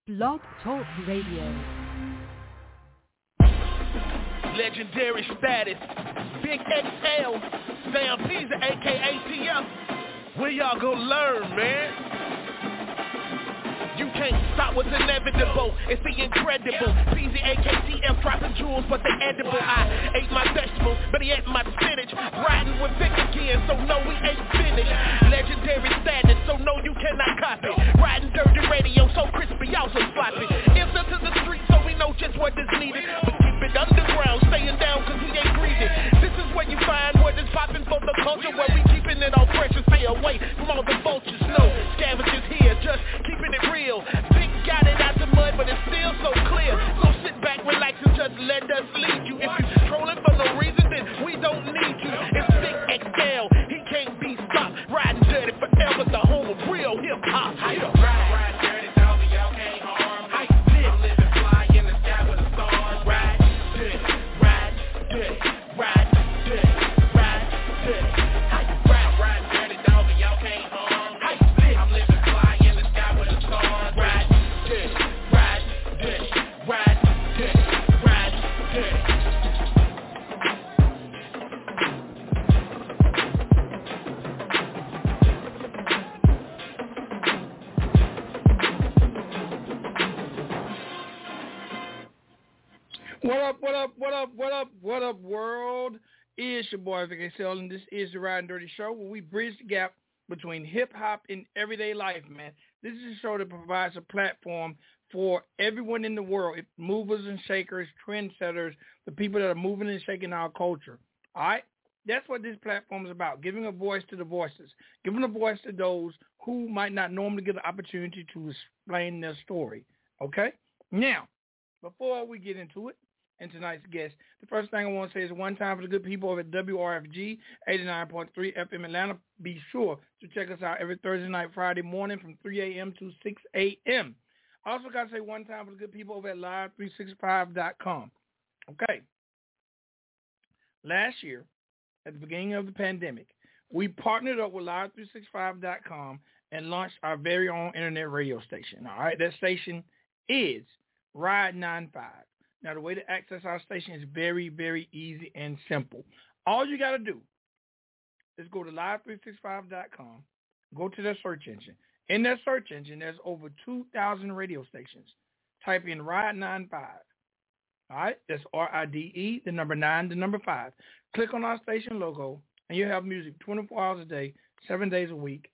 Blog Talk Radio. Legendary status. Big XL. Sam Pisa, a.k.a. TF. Where y'all gonna learn, man? You can't stop what's inevitable. It's the incredible. PZAKTF dropping jewels, but they edible. I ate my vegetables, but he ate my spinach. Riding with Vic again, so no, we ain't finished. Legendary status, so no, you cannot copy. Riding dirty radio, so crispy, also sloppy. Instant to the street, so we know just what is needed. But keep it underground, staying down, cause we ain't greedy. This is where you find what is popping for the culture, where we keeping it all fresh and stay away from all the vultures. No scavengers here, just keeping it real. Big got it out the mud, but it's still so clear. So sit back, relax, and just let us lead you. If you trolling for no reason, then we don't need you. It's Big XL, he can't be stopped. Riding dirty forever, the home of real hip hop. Ride dirty, dog, y'all can't harm. I'm living fly in the sky with the stars. Ride dirty, ride dirty, ride dirty, ride dirty. Ride dirty, dog, y'all can't harm. I'm living fly in the sky with the stars. Ride dirty, ride dirty, ride dirty, ride dirty. What up, world? It's your boy, Vic XL, and this is the Riding Dirty Show, where we bridge the gap between hip-hop and everyday life, man. This is a show that provides a platform for everyone in the world, movers and shakers, trendsetters, the people that are moving and shaking our culture, all right? That's what this platform is about, giving a voice to the voiceless, giving a voice to those who might not normally get the opportunity to explain their story, okay? Now, before we get into it, and tonight's guest, the first thing I want to say is one time for the good people over at WRFG 89.3 FM Atlanta. Be sure to check us out every Thursday night, Friday morning from 3 a.m. to 6 a.m. I also got to say one time for the good people over at Live365.com. Okay. Last year, at the beginning of the pandemic, we partnered up with Live365.com and launched our very own internet radio station. All right, that station is Ride 95. Now, the way to access our station is very, very easy and simple. All you got to do is go to live365.com, go to their search engine. In that search engine, there's over 2,000 radio stations. Type in Ride 95. All right? That's RIDE, the number 9, the number 5. Click on our station logo, and you'll have music 24 hours a day, 7 days a week,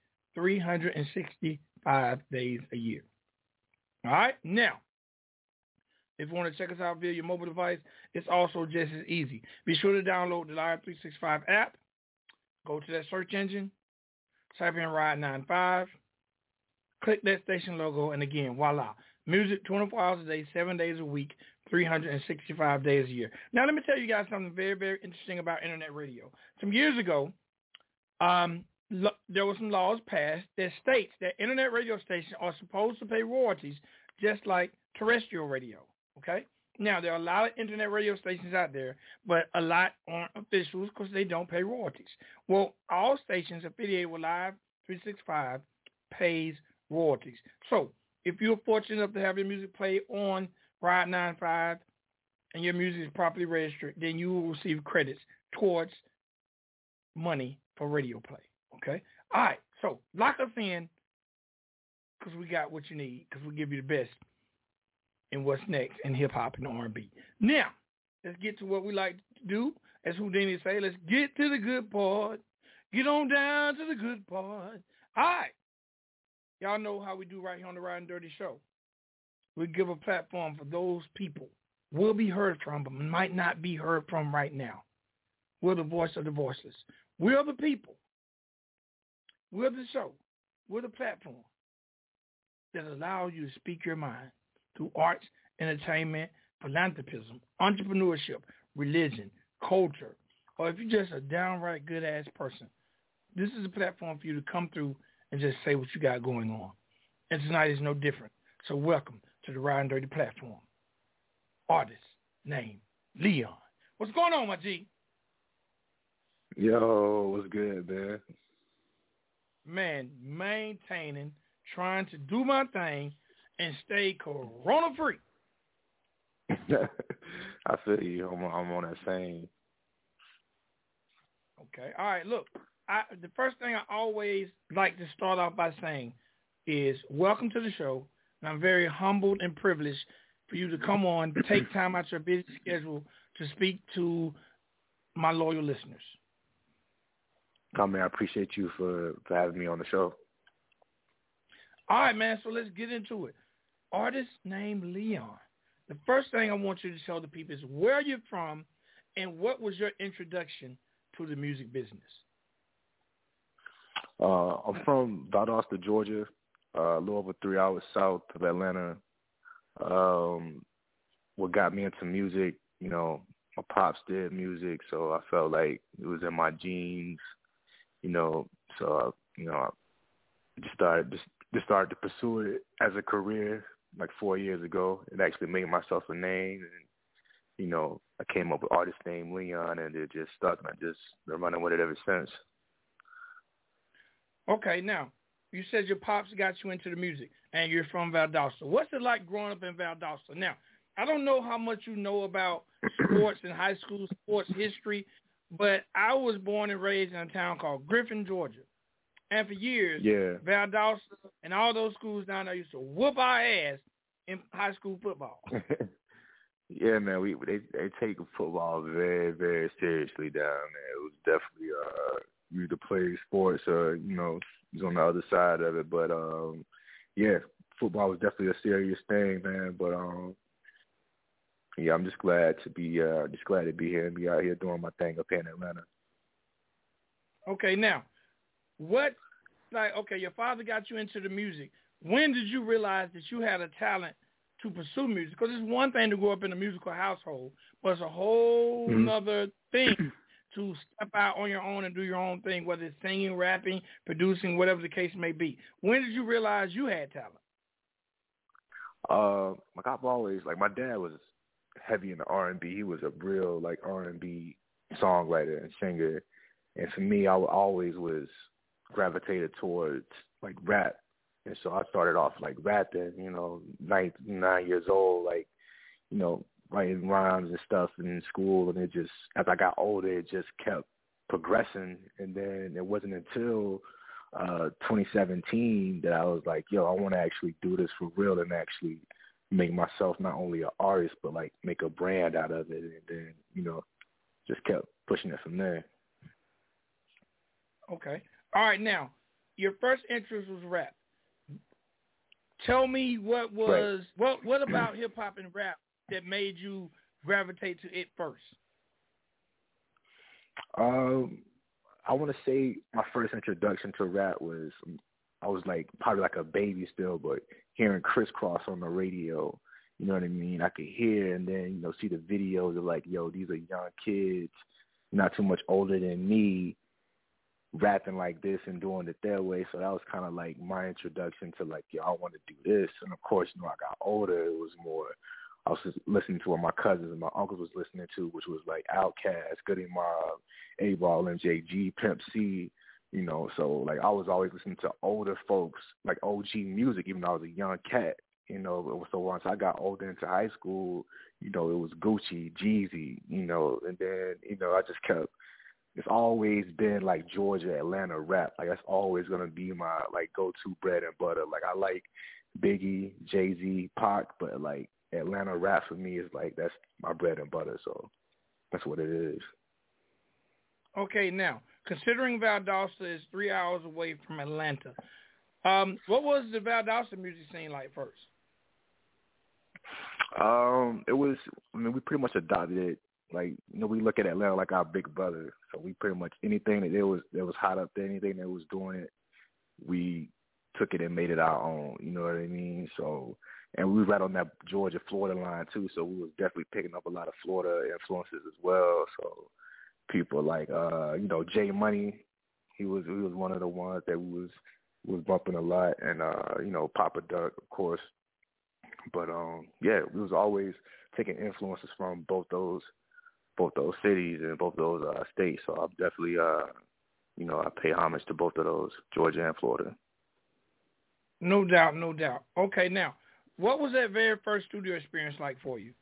365 days a year. All right? Now, if you want to check us out via your mobile device, it's also just as easy. Be sure to download the Live 365 app. Go to that search engine. Type in Ride 95. Click that station logo, and again, voila. Music 24 hours a day, 7 days a week, 365 days a year. Now, let me tell you guys something very, very interesting about internet radio. Some years ago, there were some laws passed that states that internet radio stations are supposed to pay royalties just like terrestrial radio. Okay? Now, there are a lot of internet radio stations out there, but a lot aren't officials because they don't pay royalties. Well, all stations affiliated with Live 365 pays royalties. So, if you're fortunate enough to have your music played on Ride 95 and your music is properly registered, then you will receive credits towards money for radio play. Okay? All right. So, lock us in because we got what you need because we give you the best and what's next in hip-hop and R&B. Now, let's get to what we like to do. As Houdini say, let's get to the good part. Get on down to the good part. All right. Y'all know how we do right here on the Riding Dirty Show. We give a platform for those people will be heard from, but might not be heard from right now. We're the voice of the voiceless. We're the people. We're the show. We're the platform that allows you to speak your mind through arts, entertainment, philanthropism, entrepreneurship, religion, culture, or if you're just a downright good-ass person, this is a platform for you to come through and just say what you got going on. And tonight is no different. So welcome to the Riding Dirty platform. Artist named Leon. What's going on, my G? Yo, what's good, man? Man, maintaining, trying to do my thing, and stay corona-free. I feel you. I'm on that same. Okay. All right. Look, the first thing I always like to start off by saying is welcome to the show. And I'm very humbled and privileged for you to come on, take time out your busy schedule to speak to my loyal listeners. Man, I appreciate you for having me on the show. All right, man. So let's get into it. Artist named Leon. The first thing I want you to tell the people is where you're from and what was your introduction to the music business. I'm from Valdosta, Georgia, a little over 3 hours south of Atlanta. What got me into music, you know, my pops did music, so I felt like it was in my genes, you know. So, I just started to pursue it as a career like 4 years ago and actually made myself a name. And, you know, I came up with an artist named Leon, and it just stuck, and I've just been running with it ever since. Okay, now, you said your pops got you into the music, and you're from Valdosta. What's it like growing up in Valdosta? Now, I don't know how much you know about sports in high school, sports history, but I was born and raised in a town called Griffin, Georgia. And for years, Valdosta and all those schools down there used to whoop our ass in high school football. Yeah, man, they take football very, very seriously down there. It was definitely you either play sports or, you know, it was on the other side of it. But yeah, football was definitely a serious thing, man. But yeah, I'm just glad to be here and be out here doing my thing up here in Atlanta. Okay, now, your father got you into the music. When did you realize that you had a talent to pursue music? Because it's one thing to grow up in a musical household, but it's a whole nother thing to step out on your own and do your own thing, whether it's singing, rapping, producing, whatever the case may be. When did you realize you had talent? I've always, my dad was heavy in the R&B. He was a real, R&B songwriter and singer. And for me, I always was gravitated towards, rap. And so I started off, rapping, 9 years old, writing rhymes and stuff in school. And it just, as I got older, it just kept progressing. And then it wasn't until 2017 that I was like, I want to actually do this for real and actually make myself not only an artist, but, make a brand out of it. And then, just kept pushing it from there. Okay. All right. Now, your first interest was rap. Tell me what about hip hop and rap that made you gravitate to it first? I want to say my first introduction to rap was, I was probably a baby still, but hearing Criss Cross on the radio, you know what I mean? I could hear and then, see the videos of these are young kids, not too much older than me, rapping like this and doing it their way. So that was kind of my introduction to I want to do this. And of course, I got older. It was more, I was just listening to what my cousins and my uncles was listening to, which was Outkast, Goody Mob, A-Ball, MJG, Pimp C, so I was always listening to older folks, OG music, even though I was a young cat, so once I got older into high school, it was Gucci, Jeezy, and then, I just kept, it's always been Georgia, Atlanta rap. That's always going to be my go-to bread and butter. I like Biggie, Jay-Z, Pac, but Atlanta rap for me is that's my bread and butter. So that's what it is. Okay, now, considering Valdosta is 3 hours away from Atlanta, what was the Valdosta music scene like first? It was, we pretty much adopted it. We look at Atlanta like our big brother. So we pretty much, anything that was hot up there, anything that was doing it, we took it and made it our own. You know what I mean? So, and we were right on that Georgia-Florida line too. So we was definitely picking up a lot of Florida influences as well. So people J Money, he was one of the ones that was bumping a lot, and Papa Duck, of course. But yeah, we was always taking influences from both those cities and both those states. So I'm definitely I pay homage to both of those, Georgia and Florida. No doubt, no doubt. Okay, now What was that very first studio experience like for you?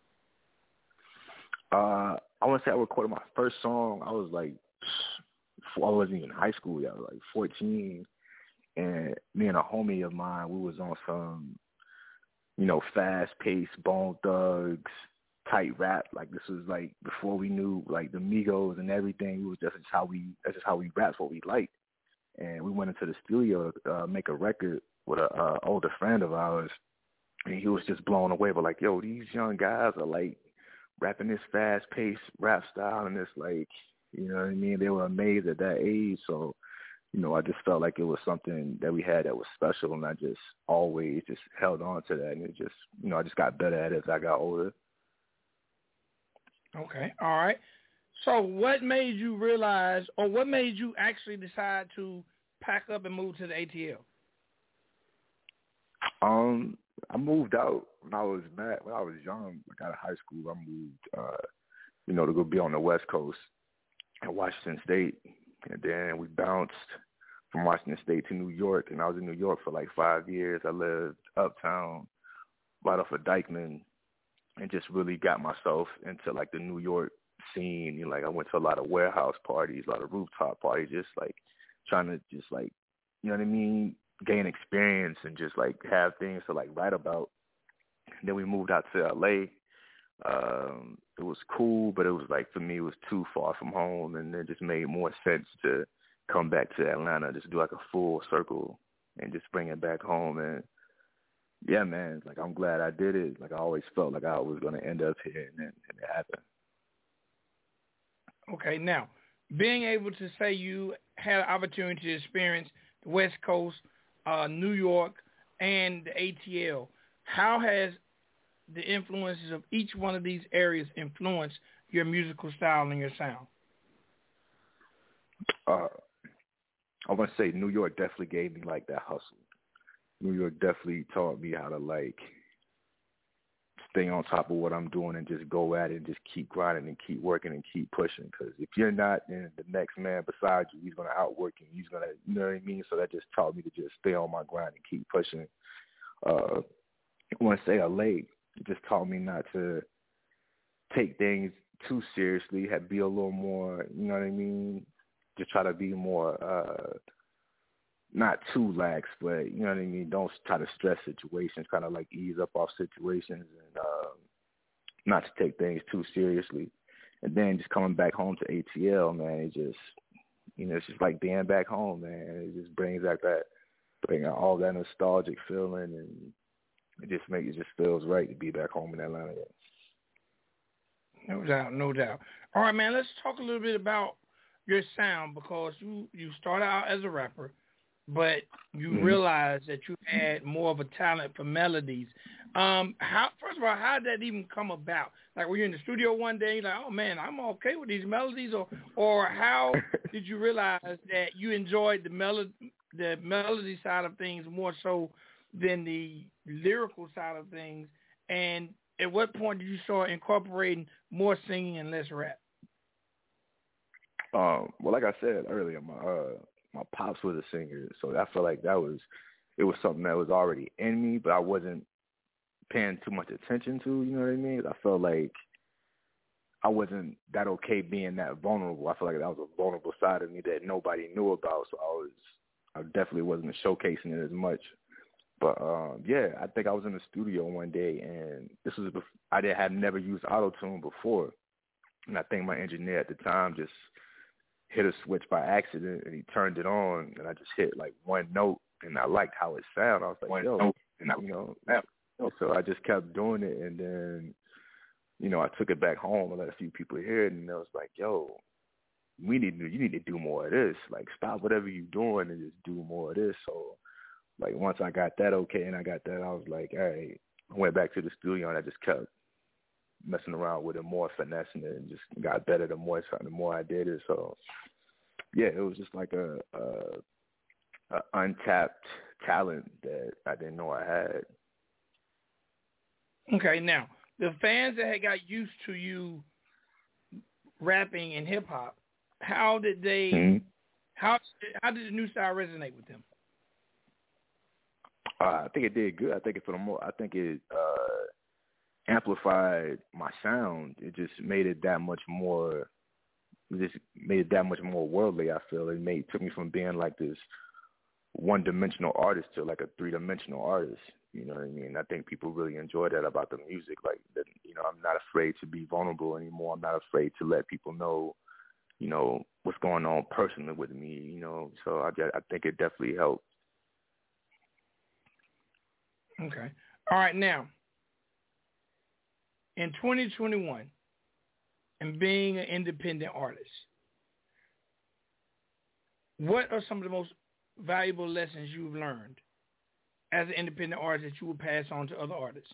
I want to say I recorded my first song. I was like, I wasn't even in high school yet. I was like 14, and me and a homie of mine, we was on some, fast-paced Bone Thugs type rap. Like this was like before we knew like the Migos and everything. It was just that's just how we rapped what we liked. And we went into the studio to make a record with a older friend of ours, and he was just blown away. But like, yo, these young guys are like rapping this fast-paced rap style, and it's like, you know what I mean? They were amazed at that age. So, I just felt like it was something that we had that was special, and I just always just held on to that. And it just, I just got better at it as I got older. Okay, all right. So what made you realize, or what made you actually decide to pack up and move to the ATL? I moved out when I was young. I got out of high school. I moved, to go be on the West Coast at Washington State. And then we bounced from Washington State to New York. And I was in New York for like 5 years. I lived uptown right off of Dyckman and just really got myself into like the New York scene. Like I went to a lot of warehouse parties, a lot of rooftop parties, just like trying to just like, you know what I mean, gain experience and just like have things to like write about. And then we moved out to LA. It was cool, but it was like, for me, it was too far from home, and it just made more sense to come back to Atlanta, just do like a full circle and just bring it back home. And yeah, man, like I'm glad I did it. Like I always felt like I was going to end up here, and it happened. Okay, now, being able to say you had an opportunity to experience the West Coast, New York, and the ATL, how has the influences of each one of these areas influenced your musical style and your sound? I want to say New York definitely gave me like that hustle. New York definitely taught me how to like stay on top of what I'm doing and just go at it and just keep grinding and keep working and keep pushing. Because if you're not, then the next man beside you, he's going to outwork you. He's going to, you know what I mean? So that just taught me to just stay on my grind and keep pushing. I want to say LA, it just taught me not to take things too seriously, be a little more, you know what I mean? Just try to be more, not too lax, but you know what I mean? Don't try to stress situations, kind of like ease up off situations and not to take things too seriously. And then just coming back home to ATL, man, it just, it's just like being back home, man. It just brings back bring out all that nostalgic feeling, and it just feels right to be back home in Atlanta. No doubt, no doubt. All right, man, let's talk a little bit about your sound, because you started out as a rapper, but you realized that you had more of a talent for melodies. First of all, how did that even come about? Like, were you in the studio one day, you're like, oh man, I'm okay with these melodies, or how did you realize that you enjoyed the melody side of things more so than the lyrical side of things? And at what point did you start incorporating more singing and less rap? Well, like I said earlier, my pops was a singer, so I feel like it was something that was already in me, but I wasn't paying too much attention to, you know what I mean? I felt like I wasn't that okay being that vulnerable. I feel like that was a vulnerable side of me that nobody knew about, so I definitely wasn't showcasing it as much. But yeah, I think I was in the studio one day, and this was I had never used auto-tune before, and I think my engineer at the time just hit a switch by accident, and he turned it on, and I just hit like one note, and I liked how it sounded. I was like, yo, so I just kept doing it, and then, I took it back home and let a few people hear it, and I was like, yo, you need to do more of this. Like, stop whatever you're doing and just do more of this. So, like, once I got that okay, and I got that, I was like, all right. I went back to the studio, and I just kept messing around with it, more finessing it, and just got better the more I did it. So yeah, it was just like a untapped talent that I didn't know I had. Okay, now the fans that had got used to you rapping and hip hop, how did they? How did the new style resonate with them? I think it did good. I think it amplified my sound. It just made it that much more. It just made it that much more worldly. I feel it took me from being like this one-dimensional artist to like a three-dimensional artist. You know what I mean? I think people really enjoy that about the music. Like, that, I'm not afraid to be vulnerable anymore. I'm not afraid to let people know, what's going on personally with me. So I think it definitely helped. Okay. All right. Now, in 2021, and being an independent artist, what are some of the most valuable lessons you've learned as an independent artist that you would pass on to other artists?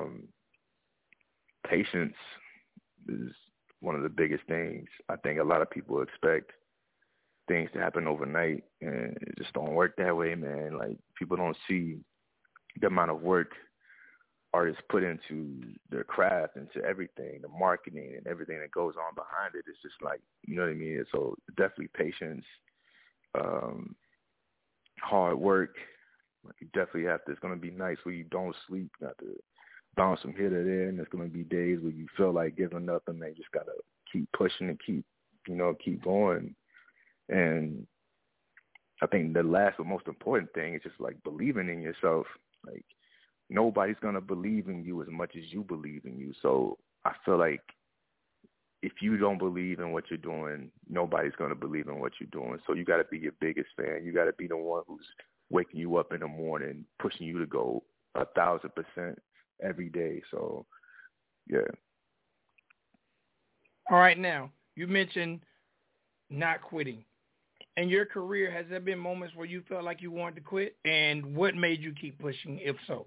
Patience is one of the biggest things. I think a lot of people expect things to happen overnight, and it just don't work that way, man. Like, people don't see the amount of work artists put into their craft, into everything, the marketing and everything that goes on behind it. It's just like, you know what I mean? So definitely patience, hard work. You definitely have to, it's going to be nights where you don't sleep, you have to bounce from here to there, and there's going to be days where you feel like giving up, and they just got to keep pushing and keep going. And I think the last but most important thing is just like believing in yourself. Like, nobody's going to believe in you as much as you believe in you. So I feel like if you don't believe in what you're doing, nobody's going to believe in what you're doing. So you got to be your biggest fan. You got to be the one who's waking you up in the morning, pushing you to go 1,000% every day. So, yeah. All right. Now, you mentioned not quitting. In your career, has there been moments where you felt like you wanted to quit? And what made you keep pushing, if so?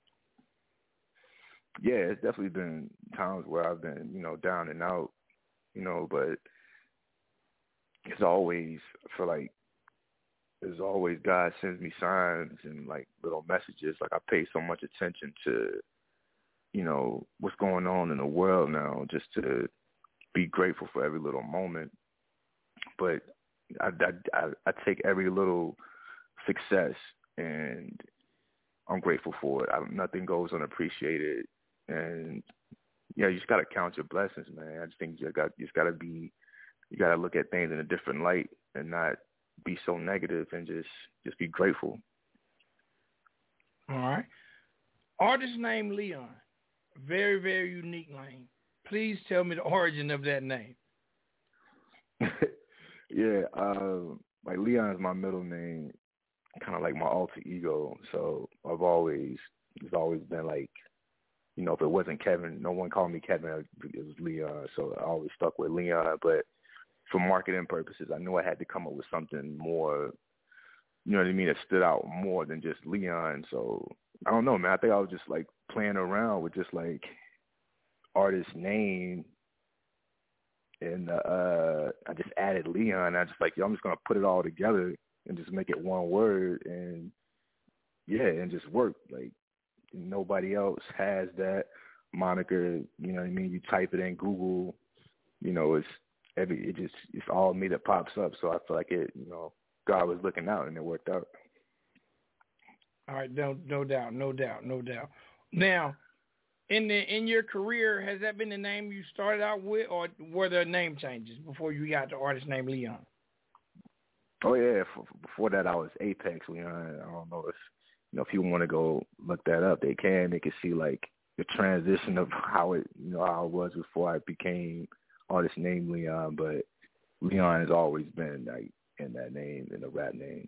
Yeah, it's definitely been times where I've been, down and out, but it's always, I feel like there's always God sends me signs and like little messages. Like, I pay so much attention to, what's going on in the world now, just to be grateful for every little moment. But I take every little success, and I'm grateful for it. Nothing goes unappreciated, and you just gotta count your blessings, man. I just think you gotta look at things in a different light and not be so negative, and just be grateful. All right. Artist named Leon, very, very unique name. Please tell me the origin of that name. Yeah, like Leon is my middle name, kind of like my alter ego. So it's always been like, if it wasn't Kevin, no one called me Kevin. It was Leon, so I always stuck with Leon. But for marketing purposes, I knew I had to come up with something more, you know what I mean, that stood out more than just Leon. So I don't know, man. I think I was just like playing around with just like artist name. And I just added Leon. I just like, I'm just going to put it all together and just make it one word. And, yeah, and just work. Like, nobody else has that moniker. You know what I mean? You type it in Google, it's all me that pops up. So I feel like God was looking out, and it worked out. All right, no doubt. Now, in your career, has that been the name you started out with, or were there name changes before you got the artist named Leon? Oh yeah, before that I was Apex Leon. I don't know if people want to go look that up, they can. They can see like the transition of how it was before I became artist named Leon. But Leon has always been like in that name, in the rap name.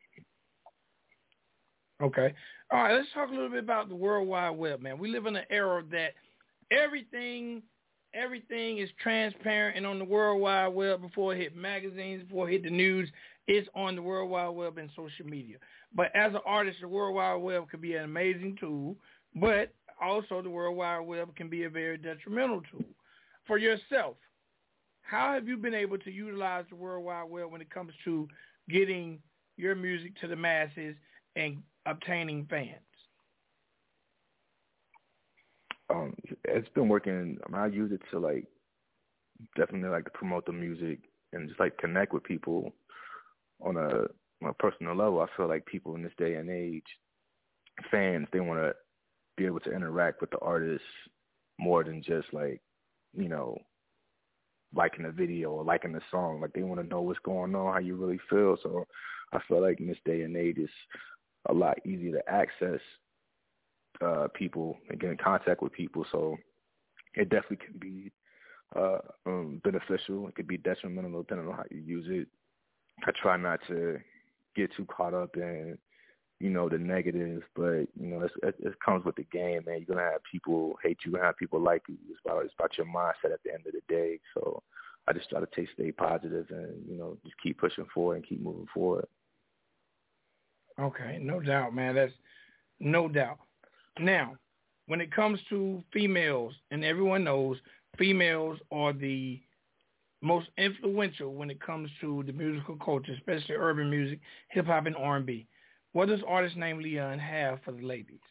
Okay. All right, let's talk a little bit about the World Wide Web, man. We live in an era that everything is transparent, and on the World Wide Web, before it hit magazines, before it hit the news, it's on the World Wide Web and social media. But as an artist, the World Wide Web could be an amazing tool, but also the World Wide Web can be a very detrimental tool. For yourself, how have you been able to utilize the World Wide Web when it comes to getting your music to the masses and obtaining fans? It's been working. I use it to definitely to promote the music and just connect with people on a personal level. I feel like people in this day and age, fans, they want to be able to interact with the artist more than just like, you know, liking the video or liking the song. Like they want to know what's going on, how you really feel. So I feel like in this day and age, it's a lot easier to access people and get in contact with people. So it definitely can be beneficial. It could be detrimental depending on how you use it. I try not to get too caught up in, you know, the negative, but, you know, it comes with the game, man. You're going to have people hate you. You're going to have people like you. It's about your mindset at the end of the day. So I just try to stay positive and, you know, just keep pushing forward and keep moving forward. Okay, no doubt, man. That's no doubt. Now, when it comes to females, and everyone knows females are the most influential when it comes to the musical culture, especially urban music, hip-hop, and R&B. What does artist named Leon have for the ladies?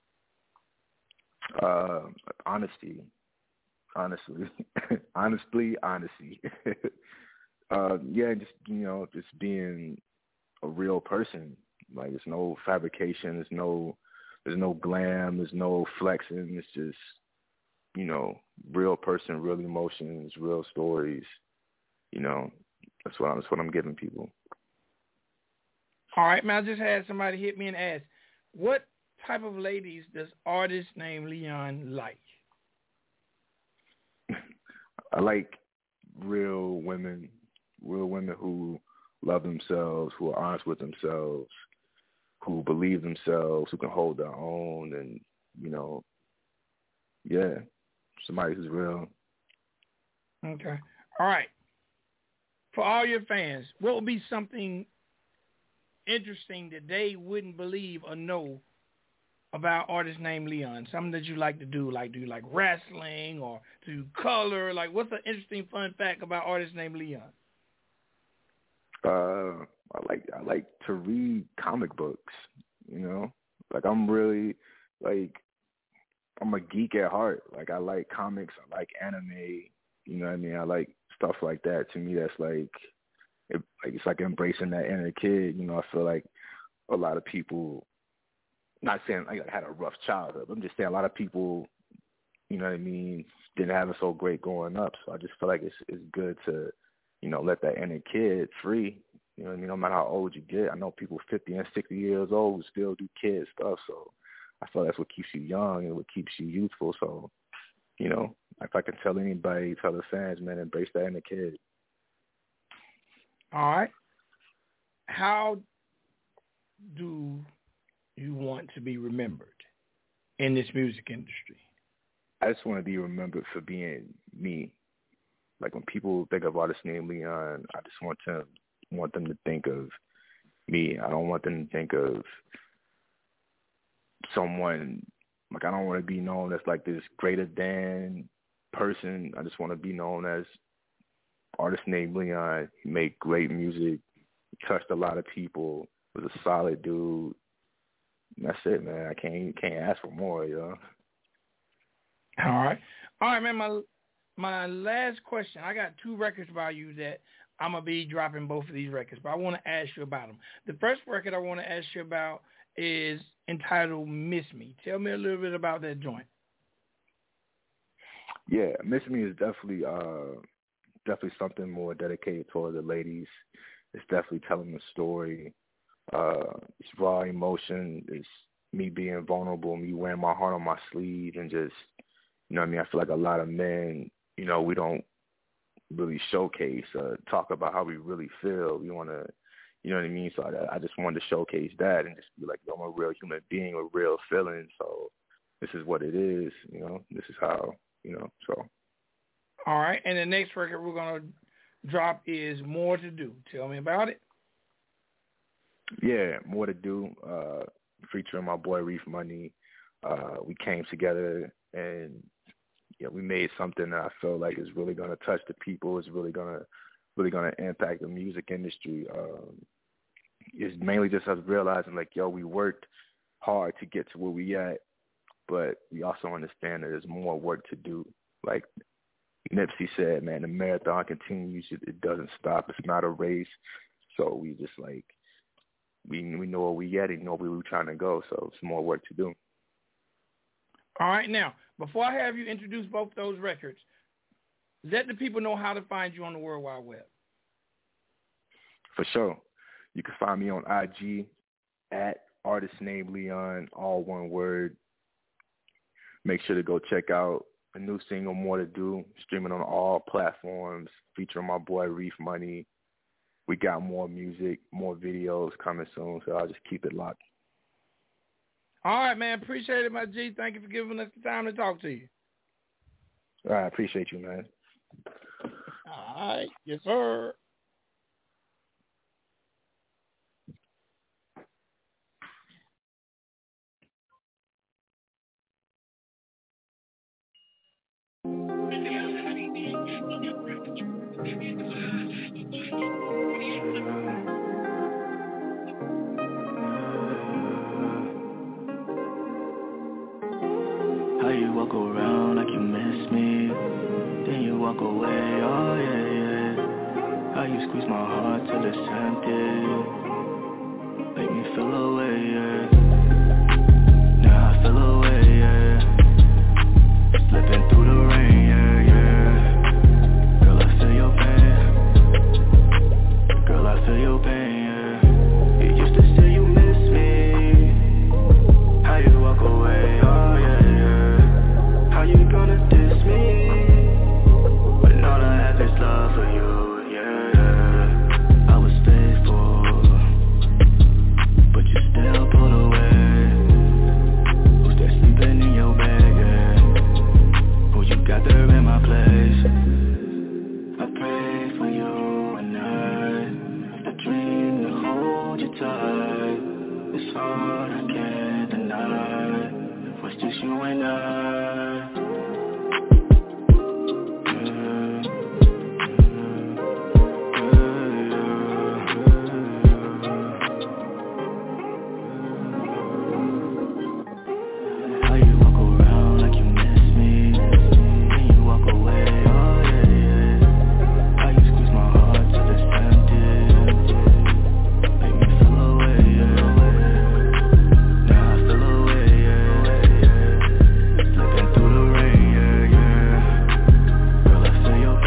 Honesty. Honestly. Honesty. Yeah, just, you know, just being a real person. Like, there's no fabrication, there's no glam, there's no flexing. It's just, you know, real person, real emotions, real stories. You know, that's what I'm giving people. All right, man, I just had somebody hit me and ask, what type of ladies does artist named Leon like? I like real women who love themselves, who are honest with themselves, who believe themselves, who can hold their own, and, you know, yeah, somebody who's real. Okay. All right. For all your fans, what would be something interesting that they wouldn't believe or know about artist named Leon? Something that you like to do, like do you like wrestling or do color? Like, what's an interesting fun fact about artist named Leon? I like to read comic books. You know, like I'm a geek at heart. Like I like comics, I like anime. You know what I mean? I like stuff like that. To me, that's it's like embracing that inner kid. You know, I feel like a lot of people, not saying like I had a rough childhood, but I'm just saying a lot of people, you know what I mean, didn't have it so great growing up. So I just feel like it's good to, you know, let that inner kid free. You know what I mean? No matter how old you get. I know people 50 and 60 years old who still do kid stuff. So I feel that's what keeps you young and what keeps you youthful. So, you know, if I can tell anybody, tell the fans, man, embrace that inner kid. All right. How do you want to be remembered in this music industry? I just want to be remembered for being me. Like when people think of artist named Leon, I just want them to think of me. I don't want them to think of someone, like I don't want to be known as like this greater than person. I just want to be known as artist named Leon. He made great music, touched a lot of people, was a solid dude. And that's it, man. I can't ask for more, yo. All right, man. My last question. I got 2 records by you that I'm gonna be dropping both of these records, but I want to ask you about them. The first record I want to ask you about is entitled "Miss Me." Tell me a little bit about that joint. Yeah, "Miss Me" is definitely something more dedicated toward the ladies. It's definitely telling the story. It's raw emotion. It's me being vulnerable, me wearing my heart on my sleeve, and just, you know what I mean? I feel like a lot of men, you know, we don't really showcase, talk about how we really feel. We want to, you know what I mean? So I just wanted to showcase that and just be like, yo, I'm a real human being with real feelings. So this is what it is, you know? This is how, you know, so. All right. And the next record we're going to drop is "More to Do." Tell me about it. Yeah, "More to Do," featuring my boy Reef Money. We came together and, yeah, we made something that I feel like is really going to touch the people. It's really going to impact the music industry. It's mainly just us realizing, like, yo, we worked hard to get to where we at, but we also understand that there's more work to do. Like Nipsey said, man, the marathon continues. It doesn't stop. It's not a race. So we just, like, we know where we at and know where we're trying to go. So it's more work to do. All right, now, before I have you introduce both those records, let the people know how to find you on the World Wide Web. For sure. You can find me on IG at artist name Leon, all one word. Make sure to go check out a new single, More to Do, streaming on all platforms, featuring my boy Reef Money. We got more music, more videos coming soon, so I'll just keep it locked. All right, man. Appreciate it, my G. Thank you for giving us the time to talk to you. All right, appreciate you, man. All right. Yes, sir. How you walk around like you miss me, then you walk away, oh yeah, yeah. How you squeeze my heart till it's empty, make me feel away, yeah. Now I feel away, yeah. Slipping through the rain, yeah, yeah. Girl, I feel your pain. Girl, I feel your pain, yeah. You used to say you miss me. How you walk away, oh yeah, yeah. How you gonna diss me when all I have is love for you, yeah. I was faithful, but you still pulled away. Who's that sleeping in your bed, yeah? Who you got there in my place? I pray for you and I dream to hold you tight. It's hard, I can't deny. Was just you and I. How you walk around like you miss me, then you walk away, oh yeah, yeah. How you squeeze my heart till it's empty, make me feel away, yeah. Now I feel away, yeah. Slipping through the rain, yeah, yeah. Girl, I feel your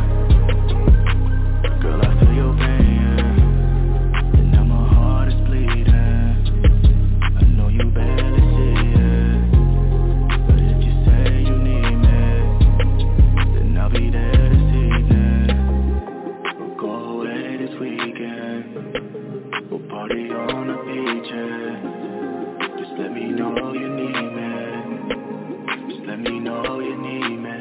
pain. Girl, I feel your pain, yeah. And now my heart is bleeding. I know you barely see it, but if you say you need me, then I'll be there this evening. We'll go away this weekend. We'll party on the beach, yeah. Just let me know you need me. Just let me know you need me,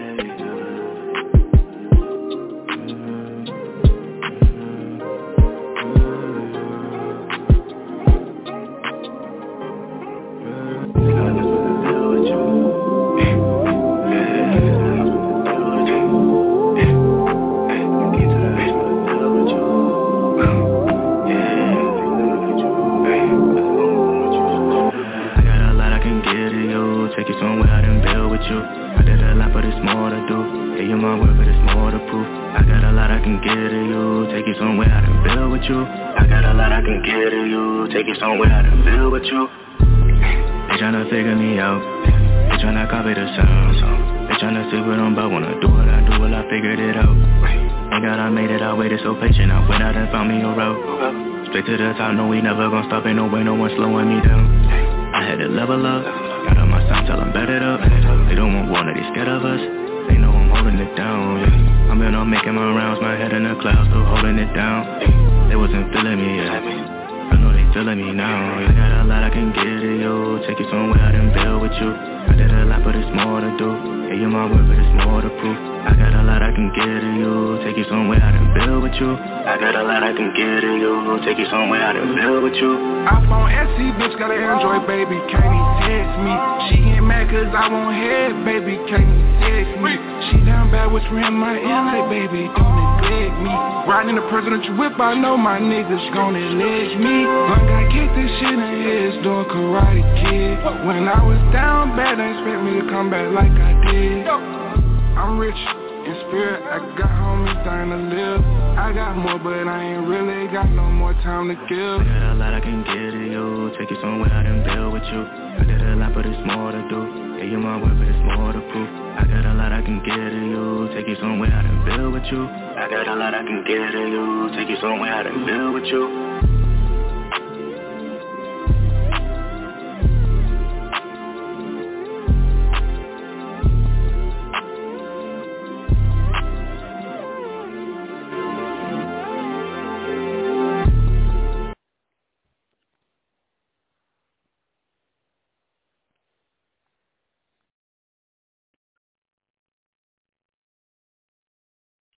take you somewhere I done build with you. I did a lot, but it's more to do. Yeah, you my word, but it's more to prove. I got a lot I can give to you. Take you somewhere I done build with you. I got a lot I can give to you. Take you somewhere I done build with you. They tryna figure me out. They tryna copy the sound. They tryna see what I'm about. Wanna do what I do, well I figured it out. Thank God I made it, I waited so patient. I went out and found me a route. Straight to the top, no we never gon' stop. Ain't no way, no one slowing me down. I had to level up. Got on my sound, tell them bet it up. They don't want one, they scared of us. They know I'm holding it down, yeah. I'm in on making my rounds, my head in the clouds, still holding it down. They wasn't feeling me yet, I know they feeling me now. I got a lot I can give to you. Take you somewhere I done build with you. I did a lot, but it's more to do. Yeah, you my word, but it's more to prove. I got a lot I can give to you. Take you somewhere I done build with you. I got a lot I can give to you. Take you somewhere I done build with you. iPhone SE, bitch got an Android, baby, can't even text me. She get mad cause I want head, baby, can't even text me. She down bad, whispering in my ear like, baby, don't neglect me. Riding in the presidential whip, I know my niggas gon' elect me. Blunt got kicked this shit in the head, doing Karate Kid. When I was down bad, they expect me to come back like I did. I'm rich in spirit. I got homies dying to live. I got more, but I ain't really got no more time to give. I got a lot I can give to you. Take you somewhere I done build with you. I did a lot, but it's more to do. Yeah, you my word, but it's more to prove. I got a lot I can give to you. Take you somewhere I done build with you. I got a lot I can give to you. Take you somewhere I done build with you.